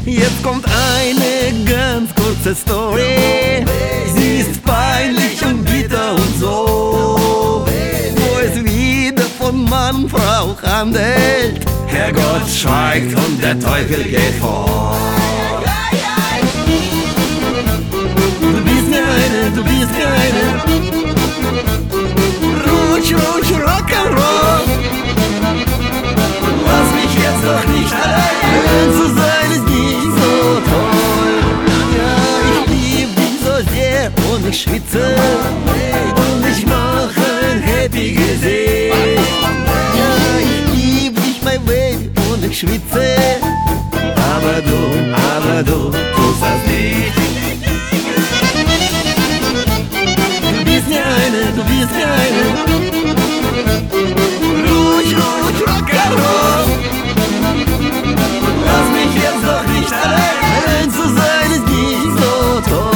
Jetzt kommt eine ganz kurze Story. Sie ist peinlich und bitter und so, wo es wieder von Mann, Frau handelt. Herrgott schweigt und der Teufel geht vor. Du bist mir eine, du bist mir eine. Rutsch, rutsch, Rock'n'Roll. Lass mich jetzt doch nicht allein zu sein, ist nicht so toll. Ja, ich lieb dich so sehr und ich schwitze und ich mache ein happy Gesicht. Ja, ich lieb dich, mein Baby, und ich schwitze, aber du tust das nicht. Du bist mir eine, du bist mir eine. Rutsch, rutsch, Rock'n'Roll. Lass mich jetzt doch nicht allein zu sein, ist nicht so toll.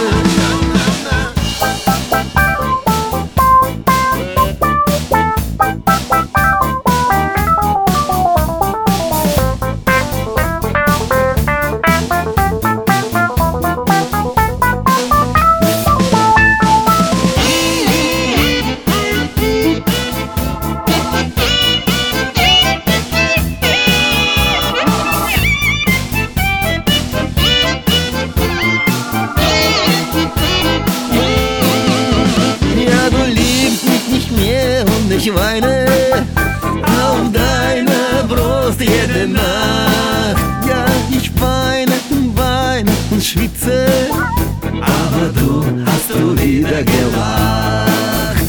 Ich weine auf deiner Brust jede Nacht. Ja, ich weine und weine und schwitze, aber du hast wieder gelacht.